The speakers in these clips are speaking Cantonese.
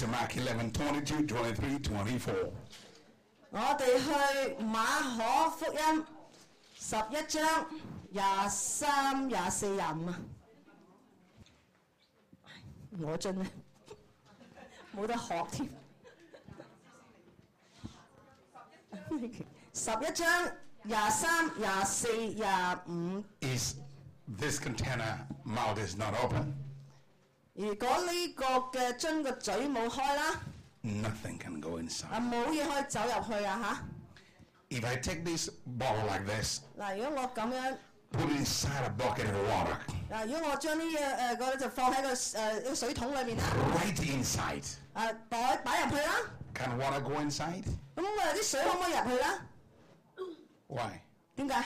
to Mark 11, 22, 23, 24. 我哋去馬可福音11章23、24、25啊！我進咧，冇得學添。11章23、24、25。 Is this container mouth is not open? 如果呢個嘅樽個嘴冇開啦， Nothing can go inside. 冇嘢可以走入去啊 If I take this bottle like this, 嗱，如果我咁樣 put it inside a bucket of water, 如果我將呢嘢個就放喺個水桶裏面啦， right inside, 擺入去啦， can water go inside? 咁啲水可唔可以入去啦？ Why? 點解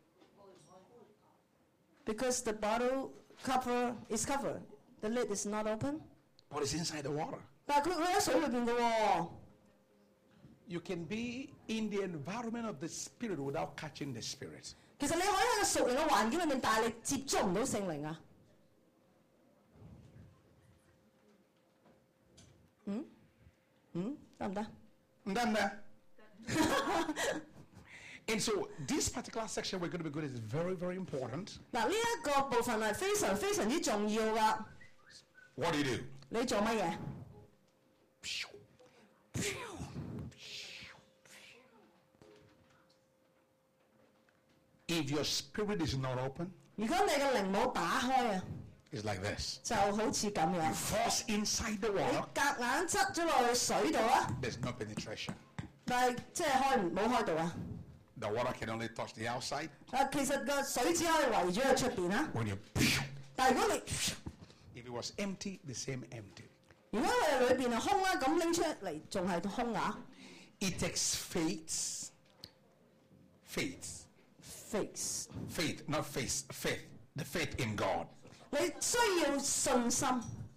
？Because the bottle cover is covered, the lid is not open. What is inside the water? 但係佢喺水裏邊嘅喎。 You can be in the environment of the Spirit without catching the Spirit. 其實你可以喺個屬靈嘅環境裏面，但係你接觸唔到聖靈啊。得唔得？ 唔得唔得。And so this particular section we're going to be good is very, very important. 嗱，呢一個部分係非常非常之重要噶。 What do you do? 你做乜嘢？ If your spirit is not open, 如果你嘅靈冇打開啊， it's like this. 就好似咁 You 樣， force inside the 你 water, 夾硬擠咗落去水度啊， there's no penetration. 但係即係冇開到啊。 The water can only touch the outside. 其實個水只可以圍住喺出邊啊， When you, 但係如果你 if it was empty, the same empty. 如果佢裏邊係空啦，咁拎出嚟仲係空啊。 It takes faith, not faith, the faith in God 你需要信心，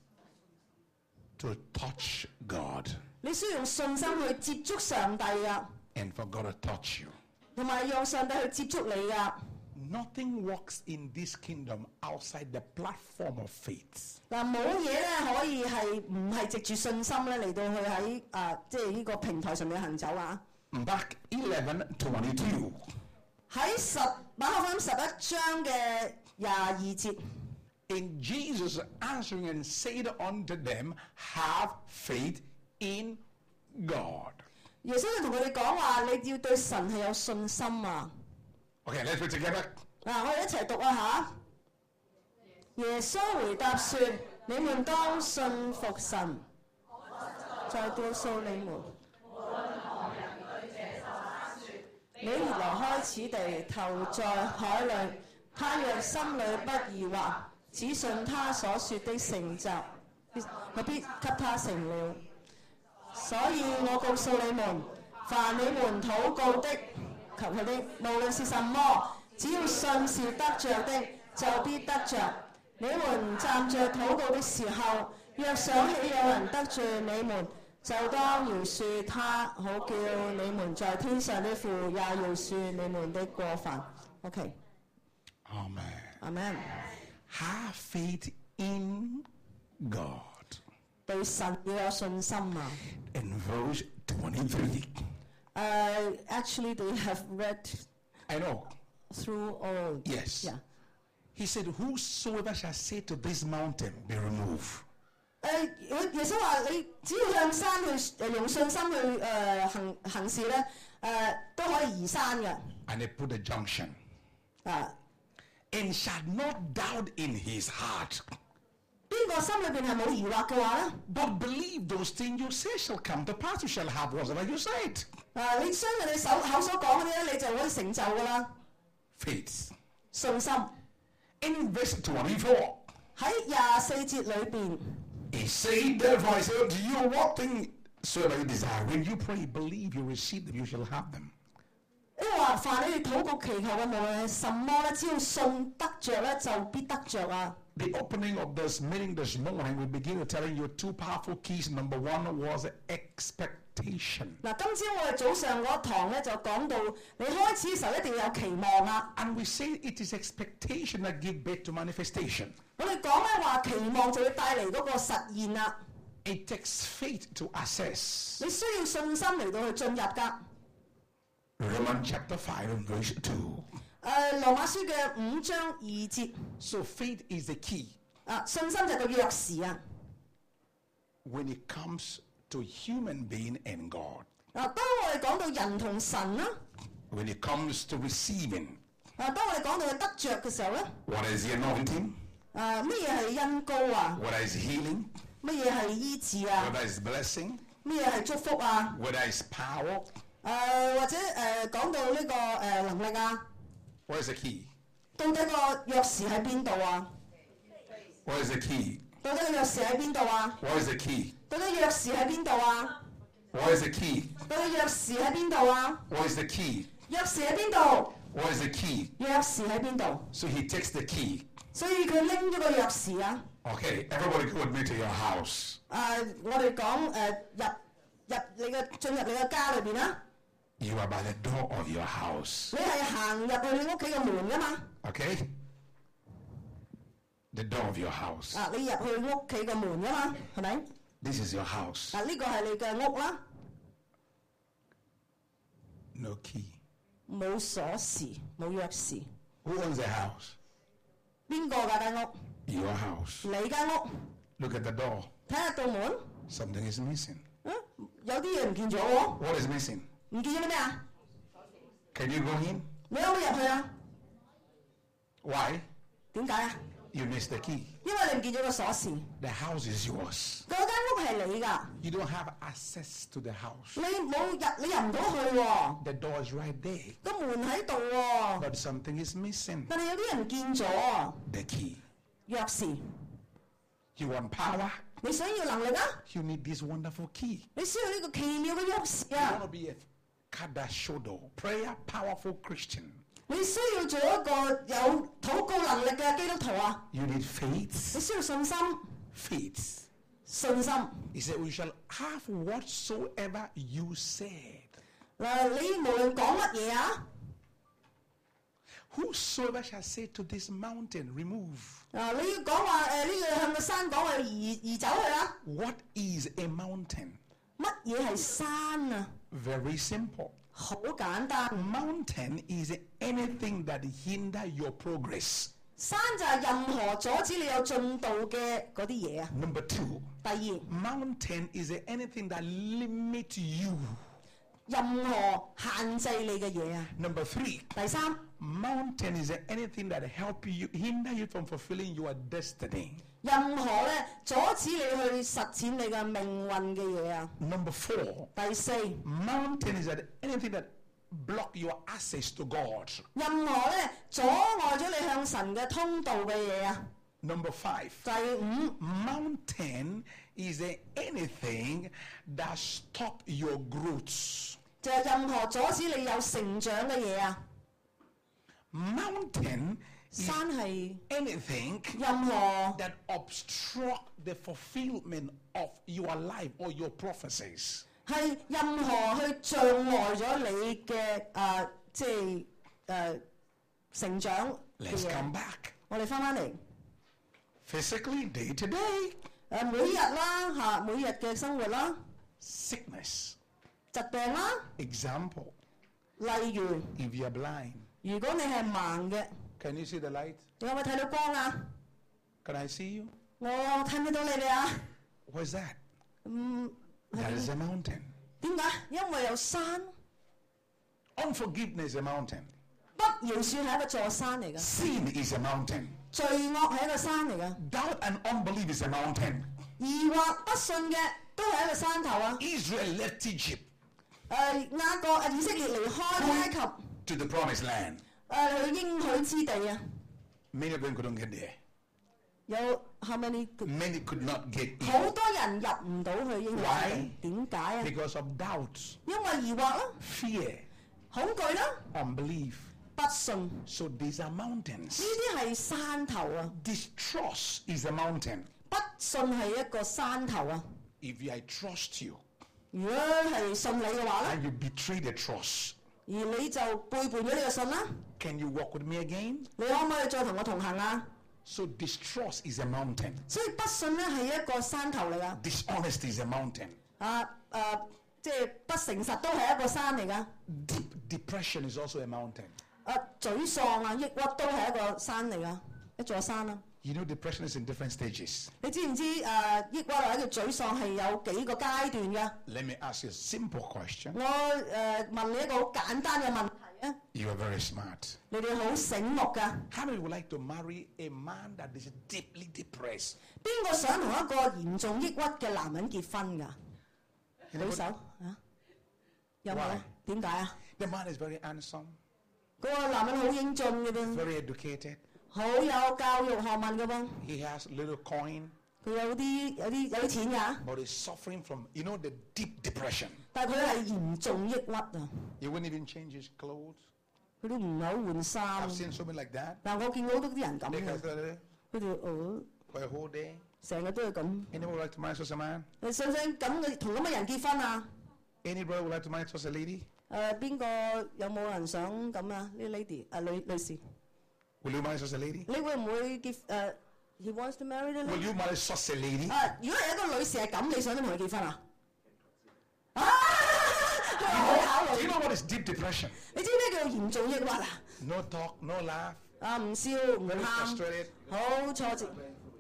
to touch God 你需要用信心去接觸上帝啊， and for God to touch you. 同埋用上帝去接觸你啊。 Nothing works in this kingdom outside the platform of faith. 嗱，冇嘢咧可以係唔係藉住信心咧嚟到去喺即係呢個平台上面行走啊。 Mark 11:22. 喺馬可福音11章嘅22節。 And Jesus answering and said unto them, have faith in God. 耶穌就同佢哋講話，你要對神係有信心啊！ Okay, let's read together. 嗱，我哋一齊讀啊嚇。耶穌回答說：你們當信服神，再告訴你們，你原來開始地投在海裏，他若心裏不疑惑，只信他所說的成就，我必給他成了。所以我告訴你們，凡你們禱告的，求佢的，無論是什麼，只要信是得着的，就必得着。你們站着禱告的時候，若想起有人得罪你們，就當饒恕他，好叫你們在天上的父也饒恕你們的過犯。OK， Amen. Amen。 Have faith in God. 對神要有信心啊。 In verse 23. Actually, they have read I know. through all. Yes. Yeah. He said, whosoever shall say to this mountain, be removed. 耶穌話：你只要向山去用信心去行事咧，都可以移山嘅。 And they put a junction. 啊， And shall not doubt in his heart, 邊個心裏邊係冇疑惑嘅話咧？ but believe those things you say shall come to pass. You shall have whatsoever you said. 你相信你口所講嗰啲咧，你就可以成就噶啦。 Faith. 信心 In verse 24, 喺24節裏邊， he said, therefore I say unto you, what thing soever you desire, when you pray, believe you receive them, you shall have them. 因為話凡你哋禱告祈求嘅，無論係什麼咧，只要信得着咧，就必得着啊。 The opening of this meeting this morning, we begin with telling you two powerful keys. Number one was expectation. 嗱，今朝我哋早上嗰堂咧就講到，你開始嘅時候一定要有期望啊。 And we say it is expectation that gives birth to manifestation. 我哋講咧話期望就會帶嚟嗰個實現啦。 It takes faith to access. 你需要信心嚟到去進入㗎。 Romans chapter 5 and verse 2. 羅馬書嘅5章2節。 So faith is the key. 信心就係個鑰匙啊。 When it comes to human being and God. 當我哋講到人同神啦。 When it comes to receiving. 當我哋講到佢得着嘅時候咧。 What is the anointing? 乜嘢係恩膏啊？ What is healing? 乜嘢係醫治啊？ What is blessing? 乜嘢係祝福啊？ What is power? 或者講到呢個能力啊？ What is the key? 到底個鑰匙喺邊度啊？ What is the key? 到底個鑰匙喺邊度啊？ What is the key? 到底鑰匙喺邊度啊？ What is the key? 到底鑰匙喺邊度啊？ What is the key? 鑰匙喺邊度？ What is the key? 鑰匙喺邊度？ So he takes the key. 所以佢拎咗個鑰匙啊！ Okay, everybody go with me to your house. 我哋講進入你嘅家裏邊啦。 You are by the door of your house. 你係行入去你屋企嘅門噶嘛？ Okay? The door of your house. 你入去屋企嘅門噶嘛？係咪？ This is your house. 呢個係你嘅屋啦。 No key. 冇鎖匙，冇鑰匙。 Who owns the house? 邊個㗎間屋？ Your house. 你間屋。 Look at the door. 睇下道門。 Something is missing. 有啲嘢唔見咗喎。 What is missing? 唔見咗啲咩啊？ Can you go in? 你可唔可以入去啊？ Why? 點解啊？ You missed the key. 因為你唔見咗個鎖匙。 The house is yours. 嗰間屋係你㗎。 You don't have access to the house. 你入唔到去喎。 The door is right there. 個門喺度喎。 But something is missing. 但係有啲人唔見咗。 The key. 鑰匙。 You want power? 你想要能力啊？ You need this wonderful key. 你需要呢個奇妙嘅鑰匙 You 啊！ want to be a kadashodo, prayer powerful Christian. 你需要做一個有禱告能力嘅基督徒啊！ You need faith. 你需要信心。 Faith. 信心。 He said, we shall have whatsoever you said. 你無論講乜嘢啊？ Whosoever shall say to this mountain, remove. 你要講話呢個向個山講話移走去啦。 What is a mountain? 乜嘢係山啊？ Very simple. 好簡單。 Mountain is anything that hinder your progress. 山就係任何阻止你有進度嘅嗰啲嘢啊。 Number 2. 第二， Mountain is anything that limit you. 任何限制你嘅嘢啊。 Number 3. 第三， Mountain is anything that hinder you from fulfilling your destiny. 任何咧阻止你去實踐你嘅命運嘅嘢啊。 Number 4. 第四， Mountain is anything that block your access to God. 任何咧阻礙咗你向神嘅通道嘅嘢啊。 Number 5. 第五， Mountain is anything that stop your growth. 就係任何阻止你有成長嘅嘢啊。 Mountain is 山係 anything 任何 that obstruct the fulfillment of your life or your prophecies. 係任何去障礙咗你嘅成長嘅 Let's 嘢。 come back. 我哋翻嚟 Physically, day to day. 每日啦每日嘅生活啦， Sickness. 疾病啦， Example. 例如 If you are blind, 如果你係盲嘅， can you see the light? 你可唔可以睇到光啊？ Can I see you? 我睇唔睇到你哋啊？ What's that? That is a mountain. 點解？因為有山， Unforgiveness is a mountain. 不饒恕係一個座山嚟嘅， Sin is a mountain. 罪惡係一個山嚟嘅， Doubt and unbelief is a mountain. 疑惑不信嘅都係一個山頭啊！ Israel left Egypt 以色列離開埃及， to the promised land. 去應許之地啊！ Many of them couldn't get there. 有 how many？ Many could not get in 好多人入唔到去應許之 Why？ 地，點解啊？ because of doubt, 因為疑惑啦、 fear, 恐懼啦、 unbelief. 不信， So these are mountains. 呢啲係山頭啊！ Distrust is a mountain. 不信係一個山頭啊！ If I trust you 如果係信你嘅話咧， and you betray the trust, 而你就背叛咗呢個信啦， can you walk with me again? 你可唔可以再同我同行啊？ So distrust is a mountain. 所以不信咧係一個山頭嚟噶。 Dishonesty is a mountain. 即係不誠實都係一個山嚟噶。 Deep depression is also a mountain. 沮喪啊、抑鬱都係一個山嚟噶，一座山啦。 You know, depression is in different stages. 你知唔知抑鬱或者叫沮喪係有幾個階段㗎？ Let me ask you a simple question. 我問你一個好簡單嘅問題啊！ You are very smart. 你哋好醒目㗎。 How many would like to marry a man that is deeply depressed? 邊個想同一個嚴重抑鬱嘅男人結婚㗎？舉手啊！有冇咧？點解啊？ The man is very handsome, 嗰個男人好英俊嘅噃， very educated. 好有教育學問嘅噃， He has little coin, 佢有啲錢㗎， but he's suffering from, the deep depression. 但係佢係嚴重抑鬱啊！ He wouldn't even change his clothes. 佢都唔係好換衫 I've。seen so many like that. 嗱，我見到好多啲人咁 They 嘅， can 佢哋 for a whole day. 成日都係咁。 Anyone would like to marry such a man? 你想唔想咁嘅同咁嘅人結婚啊？ Any brother would like to marry such a lady? 邊個有冇人想咁啊？呢 lady 女士， Will you marry such a lady? 你會唔會結？He wants to marry the Will lady。 you marry such a lady? 如果係一個女士係咁，你想唔想同佢結婚啊？好考 Do you 慮。 know what is deep depression? 你知咩叫嚴重抑鬱啊？ No talk, no laugh, 唔笑唔 very 喊， frustrated. 好挫折。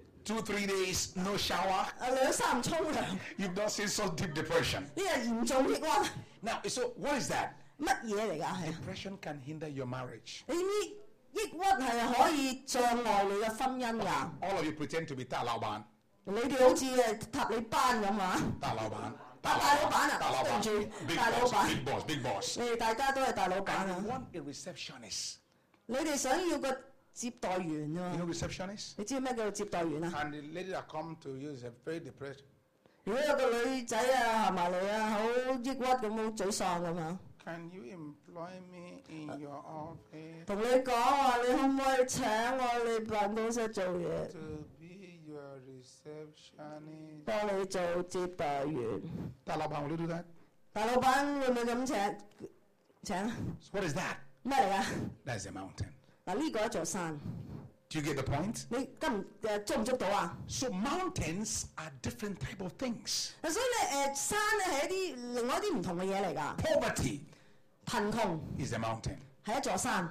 2-3 days, no shower. 2-3唔沖涼， You've not seen such deep depression. 呢個嚴重抑鬱， Now, so what is that? 乜嘢嚟㗎？係 Depression can hinder your marriage. 你知抑鬱係可以障礙你嘅婚姻㗎。 All of you pretend to be 大老闆， 你哋好似塔利班咁啊！ 大老闆， 大老闆啊， 大老闆， 對唔住， big 大老 boss, 闆， big boss, big boss. 你哋大家都係大老闆 And 啊 you！want a receptionist. 你哋想要個接待員 You 啊 know？receptionist? 你知咩叫做接待員啊？ And the lady that come to you is very depressed. 如果有個女仔啊行埋嚟啊，好抑鬱咁，好沮喪咁啊， Can you employ me in your office 同你講話，你可唔可以請我嚟辦公室做嘢， to be your receptionist? 幫你做接待員？ 大老闆 will you do that? 大老闆會唔會咁請？ So what is that? 咩嚟㗎？ That's a mountain. 嗱，呢個一座山， Do you get the point? 你捉唔捉到啊？ So mountains are different type of things. 所以咧山咧係另外一啲唔同嘅嘢嚟㗎。 Poverty 貧窮 is a mountain, 係一座山，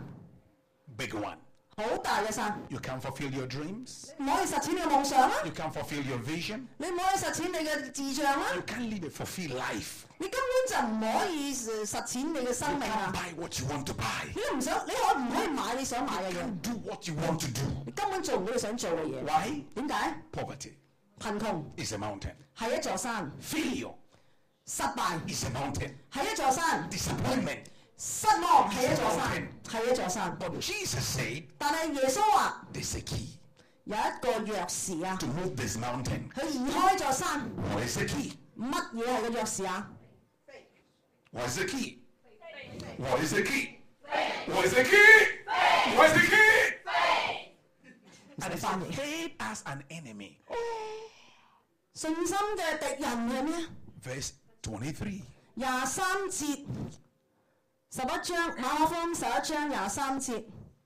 big one. 好大嘅山， You can't fulfill your dreams. 唔可以實踐你嘅夢想啦， You can't fulfill your vision. 你唔可以實踐你嘅志向啦， You can't live a fulfilled life. 你根本就唔可以實踐你嘅生 You 命 can't 啊！ buy what you want to buy. 你都唔想，你唔可以買你想買嘅 You 嘢， can't do what you want to do. 你根本做唔到你想做嘅嘢。 Why? 點解？ Poverty 貧窮 is a mountain. 係一座山， Failure 失敗 is a mountain. 係一座山， Disappointment. 失望係一座山，係一座山。 But Jesus said 但係耶穌話 there's a key 有一個鑰匙啊， to move this mountain. 佢移開座山。 What is the key? 乜嘢係個鑰匙啊？ What is the key? What is the key? What is the key? What is the key? And it's hate as an enemy. 信心嘅敵人係咩？ Verse 23. 23節，11章馬可福音11章23節，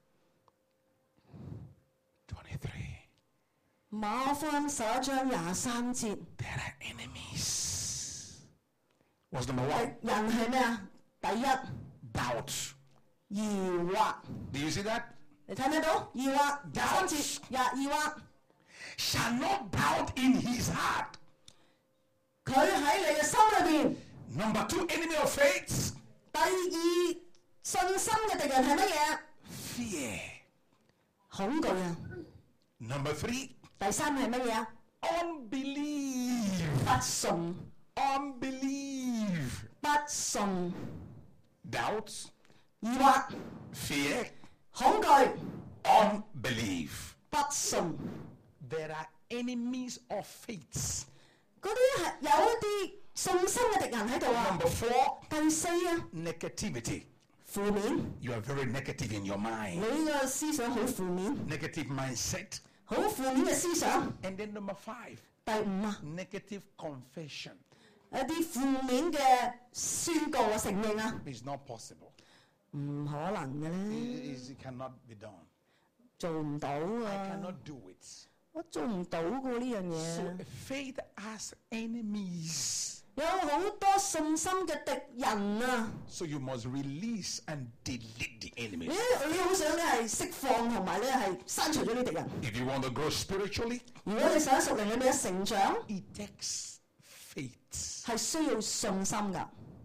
23. 馬可福音11章23節， There are enemies. What's number one? 敵人係咩啊？第一， Doubt. 疑惑， Do you see that? 你睇唔睇到？疑惑23節，疑惑， Shall not doubt in his heart. 佢喺你嘅心裏邊。 Number two, enemy of faith. 第二，信心嘅敵人係乜嘢？ Fear. 恐懼啊！ Number three, 第三係乜嘢啊？ unbelief. 不信， Unbelief. 不信， Doubts, 疑惑， fear, 恐懼， unbelief. 不信。 There are enemies of faith. 嗰啲係有一啲信心嘅敵人喺度啊。 Number four, 第四啊， negativity. 負面， You are very negative in your 你 mind. 個思想好負面， Negative mindset. 好負面嘅思想。 And then number five, 第五啊， negative confession. 一啲負面嘅宣告啊、承認啊， It's not possible. 唔可能嘅咧。 It cannot be done. 做唔到 I 啊， cannot do it. 我做唔到㗎呢樣 So 嘢。 faith has enemies. 有好多信心嘅敵人啊！ So you must release and delete the 你 enemies. 好想咧係釋放同埋咧係刪除咗呢啲敵人。 If you want to grow spiritually, 如果你想喺屬靈裏面嘅成長， it takes faith. 係需要信心㗎。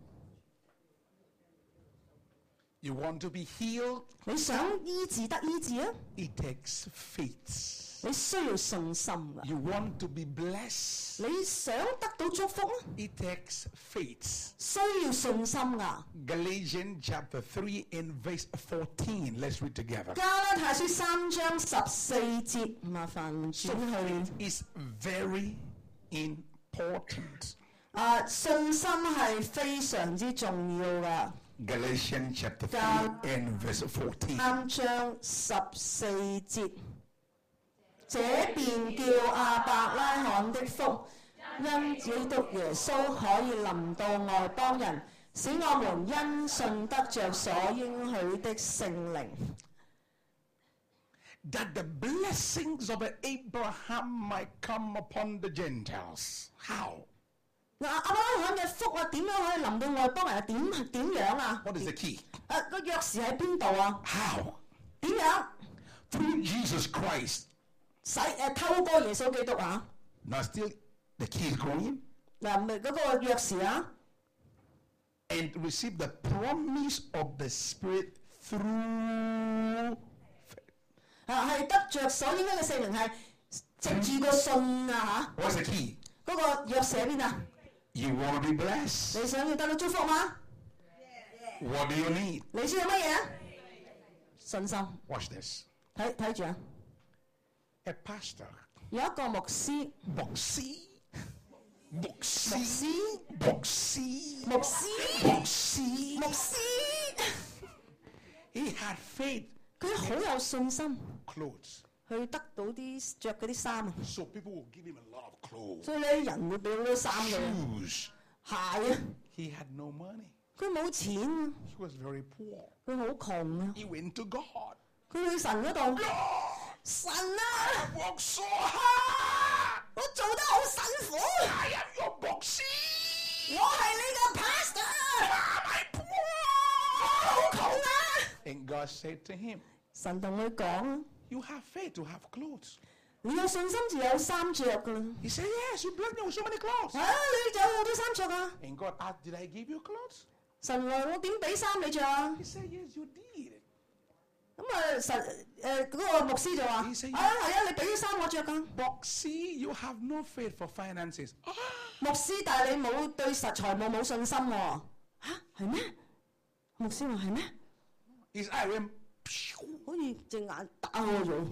You want to be healed, 你想醫治得醫治啊？ it takes faith. 你需要信心㗎。 You want to be blessed, 你想得到祝福啊？ it takes faith. 需要信心㗎。 Galatians chapter 3 and verse 14. Let's read together. 加拉太書3章14節，麻煩轉 So 去。 faith is very important. 信心係非常之重要㗎。 Galatians chapter 3 and verse 14. 3章14節，這便叫亞伯拉罕的福，因基督耶穌可以臨到外邦人，使我們因信得着所應許的聖靈。 That the blessings of Abraham might come upon the Gentiles. How? 亞伯拉罕嘅福啊，點樣可以臨到外邦人啊？點樣啊？ What is the key? 個鑰匙喺邊度啊？ How? 點樣 Through Jesus Christ. 透過耶穌基督啊？ Now still the key is growing. 嗱，咪嗰個鑰匙啊？ And receive the promise of the Spirit through faith. 係得着所應該嘅聖靈係藉住個信啊 What's the key? 嚇，嗰個鑰匙喺邊啊？ You want to be blessed. 你想要得到祝福嗎？ What do you need? 你需要乜嘢啊？信心。 Watch this. 睇住啊！ A pastor. 有一個牧師， Boxy. 牧 Boxy. 師， Boxy. 牧師， Boxy. 牧師， He had faith. 佢好有信心， Clothes. 去得到啲着嗰啲衫啊！ So people will give him a lot of clothes. 所以咧，人會俾好多衫佢， Shoes. 鞋啊！ He had no money. 佢冇錢啊， He was very poor. 佢好窮啊！ He went to God. 佢去神嗰度， Lord, 神啊！ I work so hard. 我做得好辛苦， I am your boxy. 我係你嘅 pastor， I'm 好 poor. 窮啊！ And God said to him, 神同佢講啊， you have faith to have clothes. 你有信心就有衫着噶啦。 He said, yes, you blessed me with so many clothes. 你就有好多衫着啊！ And God asked, did I give you clothes? 神話我點俾衫你着啊？ He said, yes, you did. 咁神嗰個牧師就話：係啊，你俾啲衫我着噶。 Boxy, you have no faith for finances. 牧師，但係你冇對實財務冇信心喎。嚇係咩？牧師話係咩？ His eye went, 好似隻眼打開咗。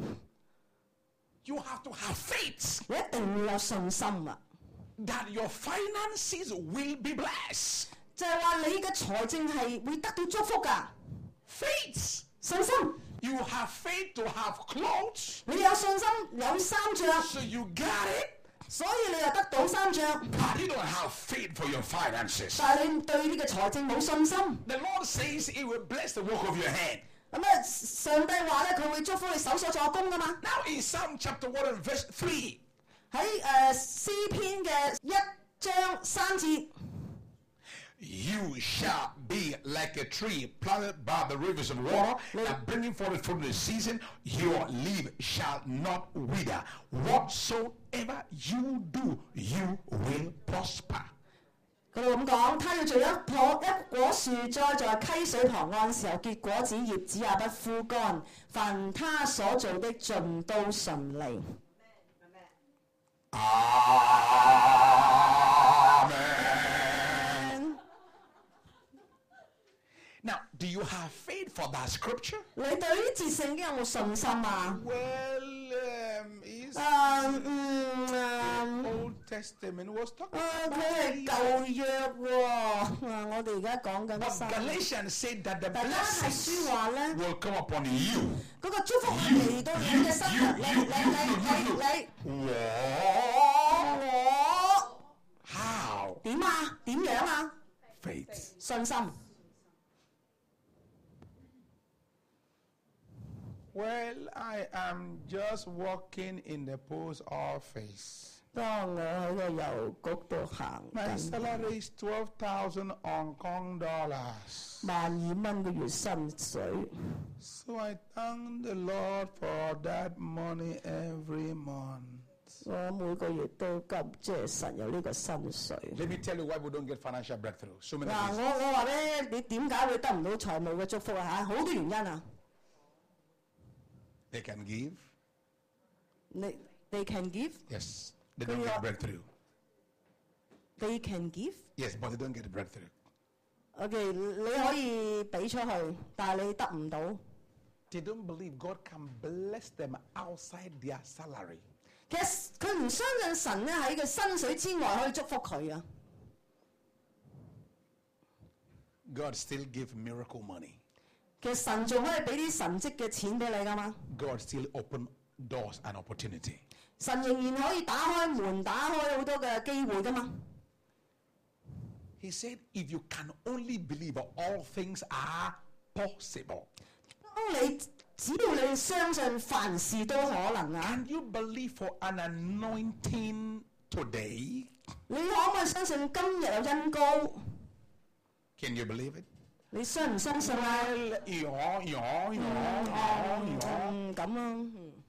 you have to have faith 你一定要有信心啊！ that your finances will be blessed. 就係話你嘅財政係會得到祝福㗎。 Faith. 信心， You have faith to have clothes. 你有信心有衫着， So you got it. 所以你又得到衫着。 But you don't have faith for your finances. 但係你對呢個財政冇信心。 The Lord says He will bless the work of your hand. 上帝話咧，佢會祝福你手所作工噶嘛。 Now in Psalm chapter 1 and verse 3, 喺詩篇嘅1章3節， you shall be like a tree planted by the rivers of water, that bringing forth fruit in the season. Your leaf shall not wither. Whatsoever you do, you will prosper. 佢哋咁講，他要做一果樹栽在溪水旁，按時候結果子，葉子也不枯乾。凡他所做的盡都順利。 Amen. Now, do you have faith for that scripture? 你對呢節聖經有冇信心啊？ Well, it's Old Testament was talking 佢 about 係 it. 舊約喎。我哋而家講緊 But 新。 Galatians said that the 大家係書 blessings 話咧， will come upon you. 嗰個祝福係嚟到你嘅身上。你，我 How? 點啊？點樣啊？ Faith. 信心。 Well, I am just walking in the post office. 當我喺個郵局度行 My 緊， salary is 12,000 Hong Kong dollars. 12,000嘅月薪水， So I thank the Lord for that money every month. 我每個月都即係神有呢個薪水。 Let me tell you why we don't get financial breakthrough. So many 嗱， reasons. 我話咧，你點解會得唔到財務嘅祝福啊？嚇，好多原因啊！ They can give. They can give, Yes. They don't get breakthrough. they can give. Yes, but they don't get a breakthrough. OK，你可以俾出去，但係你得唔到。 They don't believe God can bless them outside their salary. 其實佢唔相信神咧喺佢薪水之外可以祝福佢啊！ God still give miracle money. 其實神仲可以俾啲神蹟嘅錢俾你噶嘛？ God still open doors and opportunity. 神仍然可以打開門，打開好多嘅機會噶嘛？ He said, if you can only believe, all things are possible. 當你只要你相信，凡事都可能啊！ Can you believe for an anointing today? 你可唔可以相信今日有恩膏？ Can you believe it? 你相唔相信啊？ 咁啊，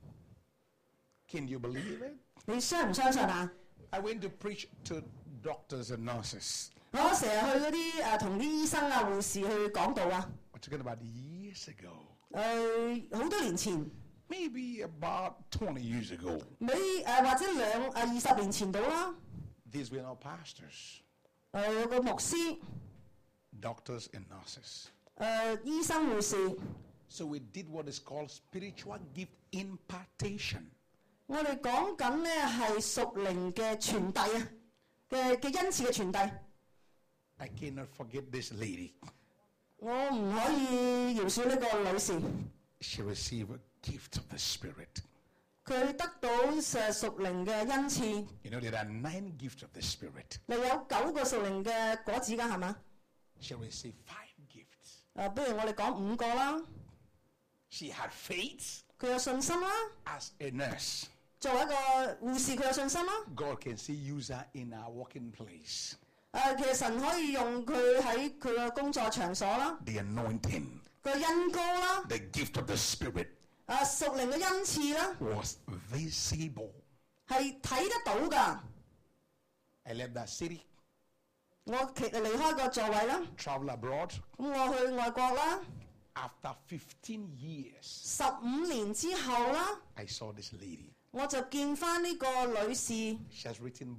Can you believe it? 你相唔相信啊？ I went to preach to doctors and nurses. 我成日去嗰啲同啲醫生啊、護士去講道啊。 We're talking about years ago. 好多年前， Maybe about 20 years ago. 或者20年前到啦。 These were not pastors, 有個牧師， doctors and nurses. 醫生護士， So we did what is called spiritual gift impartation. 我哋講緊咧係屬靈嘅傳遞啊，嘅恩賜嘅傳遞。 I cannot forget this lady. 我唔可以饒恕呢個女士， She received a gift of the Spirit. 佢得到屬靈嘅恩賜。 You know, there are 9 gifts of the Spirit. 你有9個屬靈嘅果子㗎係嘛？ She received 5 gifts. 不如我哋講5個啦。 She had faith 佢有信心啦， as a nurse. 作為一個護士，佢有信心啦。 God can still use her in our working place. 其實神可以用佢喺佢嘅工作場所啦， The anointing, 佢恩膏啦， the gift of the Spirit 屬靈嘅恩賜啦， was visible. 係睇得到㗎。 I left that city, 我離開個座位啦， travel abroad. 咁我去外國啦。 After 15 years, 15年之後啦， I saw this lady. 我就見翻呢個女士， She has written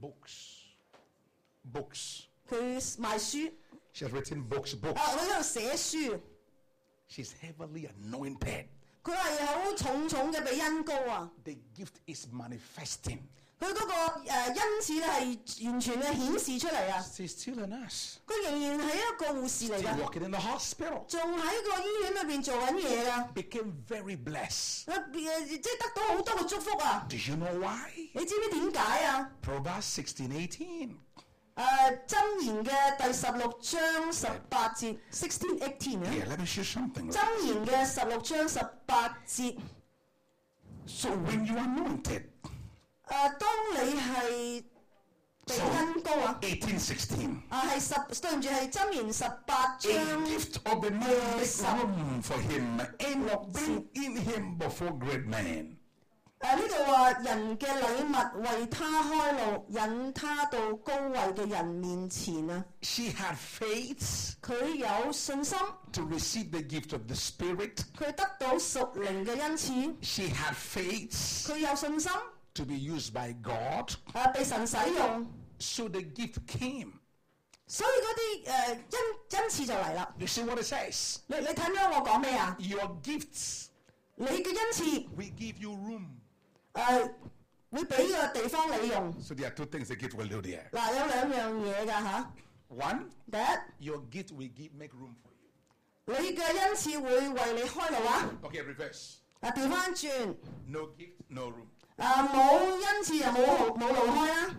books. 佢賣書， She has written books. 佢喺度寫書， She's heavily anointed. 佢係好重嘅俾恩膏啊！ The gift is manifesting. 佢嗰個恩賜咧係完全嘅顯示出嚟啊！ She's still a nurse. 佢仍然係一個護士嚟 Still 㗎， working in the hospital. 仲喺個醫院裏邊做緊嘢㗎。 Became very blessed. 即係得到好多嘅祝福啊！ Do you know why? 你知唔知點解啊？ Proverbs 16:18. 箴言嘅第16章18節 16:18 啊！ Yeah, let me share something. 箴言嘅16章18節。 So when you are anointed, 當你係被恩膏啊， 18:16. 對唔住係箴言18 A 章 gift of the man make room for him and bring in him before great men. 呢度話人嘅禮物為他開路，引他到高位嘅人面前啊！ She had faith 佢有信心， to receive the gift of the Spirit. 佢得到屬靈嘅恩賜， She had faith 佢有信心， to be used by God. 被神使用， So the gift came. 所以嗰啲恩賜就嚟啦。 You see what it says? 你睇唔睇我講咩啊？ Your gifts, 你嘅恩賜 we give you room. 會俾個地方你用。 So there are 2 things the gift will do there. 嗱，有2樣嘢㗎嚇。 1, 第一， your gift will make room for you. 你嘅恩賜會為你開路啊！ Okay, reverse. 調翻轉， No gift, no room. 冇恩賜又冇路開啦，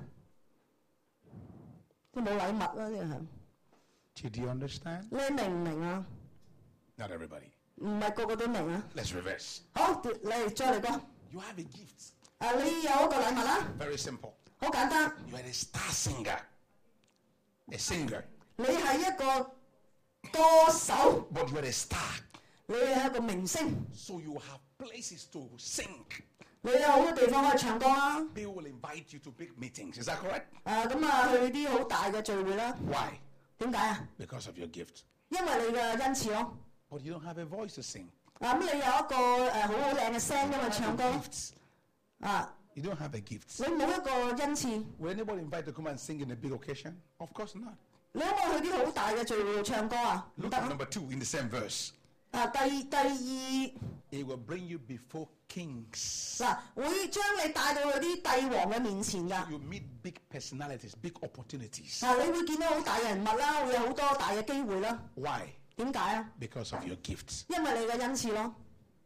都冇禮物啦，呢個係。 Did you understand? 你明唔明啊？ Not everybody. 唔係個個都明啊。 Let's reverse. 好，嚟再嚟過。 You have a gift. 你有一個禮物啦， Very simple. 好簡單。 You are a star singer. A singer. 你係一個歌手， But you are a star. 你係一個明星， So you have places to sing. 你有好多地方可以唱歌啦。 They will invite you to big meetings. Is that correct? 去啲好大嘅聚會啦。 Why? 點解啊？ Because of your gift. 因為你嘅恩賜咯。 But you don't have a voice to sing. 咁你有一個好靚嘅聲，因為唱歌。 Gifts. 啊， You don't have a gift. 你冇一個恩賜， Will anybody invite you to come and sing in a big occasion? Of course not. 你可唔可以去啲好大嘅聚會度唱歌啊？唔 Look 得 at 啊！ number 2 in the same verse. 第二 It will bring you before kings. 嗱，會將你帶到去啲帝王嘅面前㗎。 You meet big personalities, big opportunities. 你會見到好大嘅人物啦，會有好多大嘅機會啦。 Why? 點解啊？ Because of your gifts. 因為你嘅恩賜咯。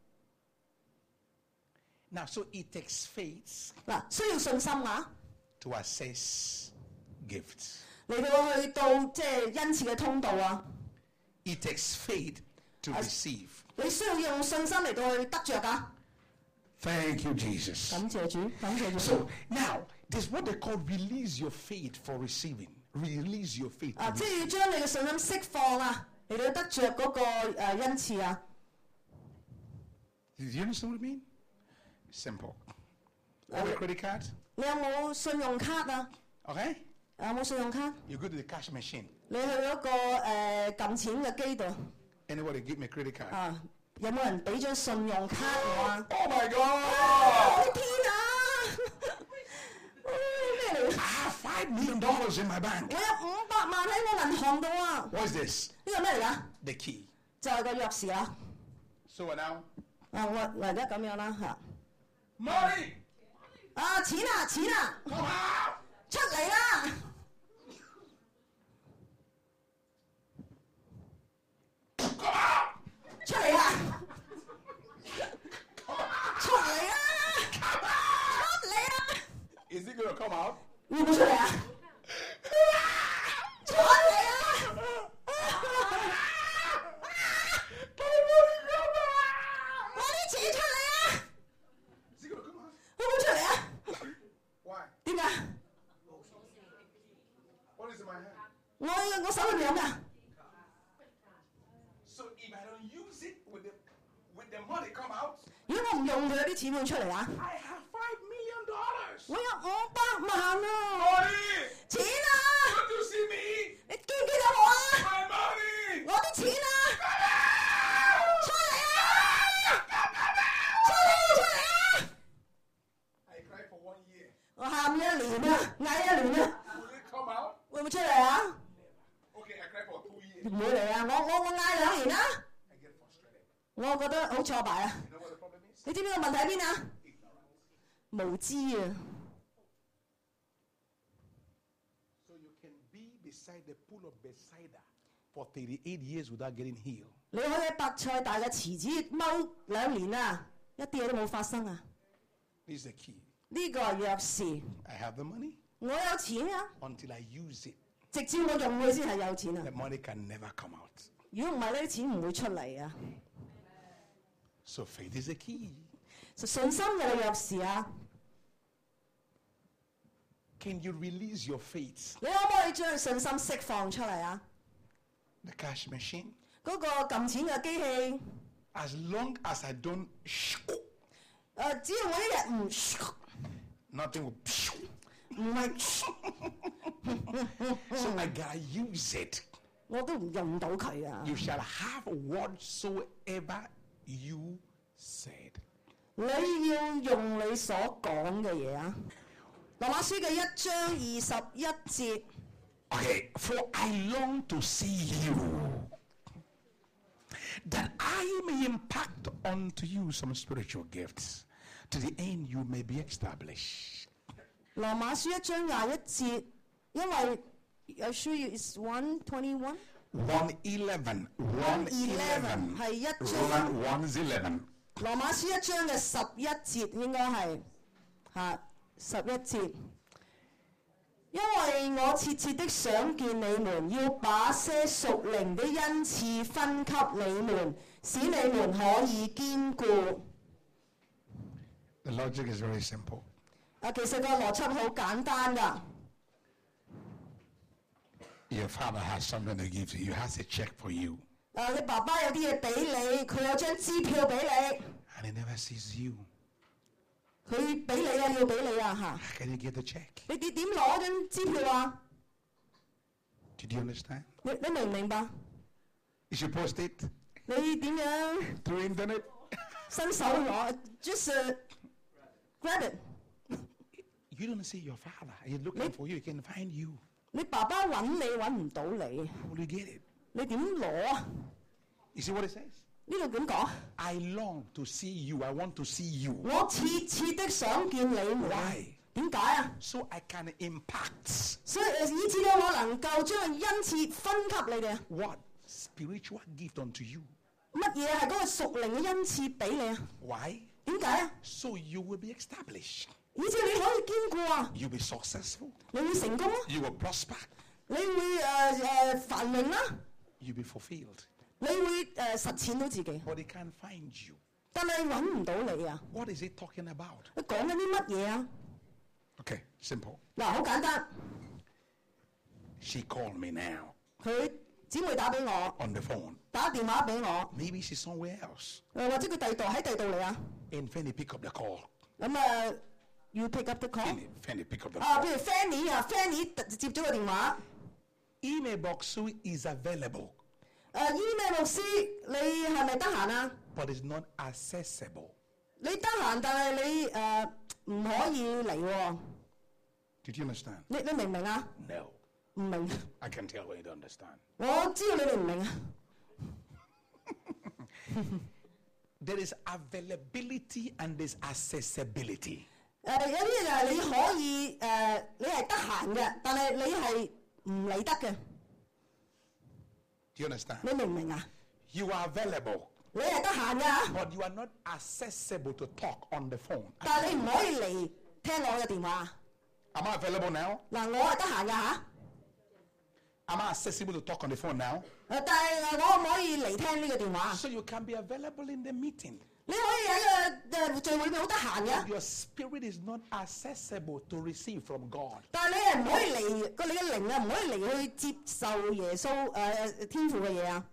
Now, so it takes faith 嗱，需要信心啊！ to assess gifts. 嚟到去到即係恩賜嘅通道啊！ It takes faith to receive. 你需要用信心嚟到去得着㗎。 Thank you, Jesus. 感謝主，感謝主。 So now, this is what they call release your faith for receiving. Release your faith. to 即係 receive. 要將你嘅信心釋放啊，嚟到得着嗰個恩賜啊！ Do you understand what I mean? Simple. Have a credit card? 你有冇信用卡啊？ Okay? 有冇信用卡？ You go to the cash machine. 你去嗰個撳錢嘅機度 Anybody give me a credit card? 啊？有冇人俾張信用卡我啊？ Oh my 我 God! 的天啊！咩嚟 I have $5 million in my bank. 我有500萬喺我銀行度啊！ What is this? 呢個咩嚟㗎？ The key. 就係個鑰匙啊！ So now, 我而家咁樣啦嚇。 money, 錢啊錢啊， come out! 出嚟啦！ Come out! 出嚟啦！出嚟啦！出嚟啦！ Is it going to come out? 會唔會出嚟啊？出嚟啊！ 我啲錢出嚟啊！ Is it going to come out? 會唔會出嚟啊？ Why? 點解？ What is in my hand? 我手裏面有咩啊？ So if I don't use it, with the money come out? 如果我唔用佢，啲錢會出嚟啊？ I have $5 million. 我有500萬啊！ Money! 錢啊！ Don't you see me? 你見唔見到我啊？ My money! 我啲錢啊！出嚟啊！出嚟啊！出嚟啊！ I cried for 1 year. 我喊1年啊，嗌1年啊， Will it come out? 會唔會出嚟啊？ Okay, I cried for 2 years. 唔會嚟啊！我嗌2年啦， I get frustrated. 我覺得好挫敗啊！ You know what the problem is? 你知唔知個問題喺邊啊？無知啊！ So you can be beside the pool of Bethesda for 38 years without getting healed. 你可以喺伯賽大嘅池子踎2年啊，一啲嘢都冇發生啊！ This is the key. 呢個係鑰匙， I have the money 我有錢啊！ until I use it. 直至我用佢先係有錢 The 啊！ money can never come out. 如果唔係呢啲錢唔會出嚟啊！ So faith is the key. 就信心嘅鑰匙啊！ Can you release your faith? 你可唔可以將信心釋放出嚟啊？ The cash machine. 嗰個撳錢嘅機器， As long as I don't, 只要我一日唔 nothing will. 唔係， So I gotta use it. 我都唔用到佢啊！ You shall have whatsoever you said. 你要用你所講嘅嘢啊！羅馬書嘅1章21節， Okay, for I long to see you, that I may impart unto you some spiritual gifts, to the end you may be established. 羅馬書1章21節，因為I show you is 121 111. 係1章 111. 羅馬書1章嘅11節應該係11節。 因為我切切的想見你們，要把些屬靈的恩賜分給你們，使你們可以堅固。 The logic is very simple. 其實個邏輯好簡單㗎。 Your father has something to give to you. He has a check for you. 你爸爸有啲嘢俾你，佢有張支票俾你。 And he never sees you. 佢俾你啊，要俾你啊嚇。 Can you get the check? 你點攞張支票啊？ Did you understand? 你明唔明白？ You should post it 你點樣 through internet. 伸手攞？Just grab it。 You don't see your father. He's looking for you. He can find you. 你爸爸揾你揾唔到你， How will you get it? 你點攞啊？ You see what it says? 呢度點講？ I long to see you. I want to see you. 我切切的想見你們。 Why? 點解啊？ So I can impact 所以以至到我能夠將恩賜分給你哋啊！ what? Spiritual gift unto you. 乜嘢係嗰個屬靈嘅恩賜俾你啊？ Why? 點解啊？ So you will be established. 以至你可以堅固啊！ You'll be successful. 你會成功啊！ You will prosper. 你會繁榮啦！ You'll be fulfilled. 你會實踐到自己， But he can't find you. 但係揾唔到你啊！ What is he talking about? 你講緊啲乜嘢啊？ Okay, simple. 嗱，好簡單， She called me now 佢姊妹打俾我， on the phone. 打電話俾我， Maybe she's somewhere else. 或者佢第度喺第度嚟啊？ And Fanny pick up the call. 咁要 pick up the call。 Fanny pick up the 啊， call. 譬如 Fanny 啊，Fanny 接咗個電話。 Email box is available, email 牧師，你係咪得閒啊？ but it's not accessible. 你得閒，但係你唔可以嚟喎。 Did you understand? 你明唔明啊？ No. 唔明。 I can tell when you don't understand. 我知道你哋唔明啊。 There is availability and there's accessibility. 有啲嘢就係你可以你係得閒嘅，但係你係唔嚟得嘅。 Do you understand? 你明唔明啊？ You are available, 你係得閒㗎， but you are not accessible to talk on the phone. 但係你唔可以嚟聽我嘅電話。 Am I available now? 嗱，我係得閒㗎嚇。 Am I accessible to talk on the phone now? 但係我可唔可以嚟聽呢個電話？ So you can be available in the meeting. 你可以喺個聚會裏面好得閒嘅， Your spirit is not accessible to receive from God. 但係你係唔可以嚟你嘅靈啊，唔可以嚟去接受耶穌天父嘅嘢啊。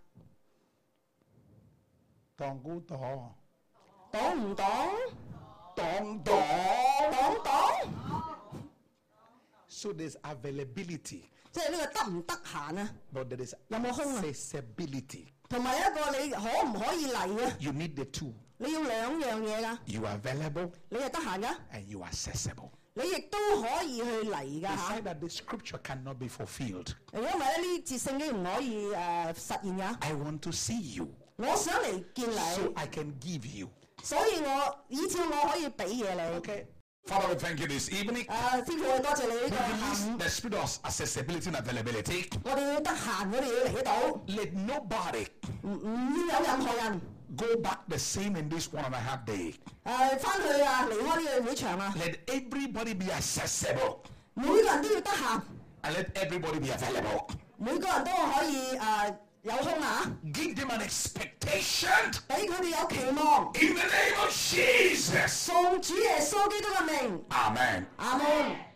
當估當， 懂唔懂？ 當。 懂。 So there's availability, 即係呢個得唔得閒啊？ but there is 有冇空啊？ accessibility. 同埋一個你可唔可以嚟嘅？ You need the two. 你要兩樣嘢㗎。 You are available 你係得閒㗎， and you are accessible. 你亦都可以去嚟㗎 The 嚇。 fact that the scripture cannot be fulfilled. 因為咧呢節聖經唔可以實現㗎。 I want to see you 我想嚟見 so 你， I can give you. 所以以至我可以俾嘢你。 Okay. Father, we thank you this evening. 天父，我多謝你呢 We 個下 release 午， the spirit of accessibility and availability. 我哋要得閒，我哋要嚟呢度， Let nobody 唔要有任何人 go back the same in this 1.5 day. 翻去啊，離開呢個會場啊， Let everybody be accessible 每個人都要得閒， and let everybody be available. 每個人都可以有空啊， Give them an expectation 俾佢哋有期望， in the name of Jesus. 奉主耶穌基督嘅名， Amen. 阿門。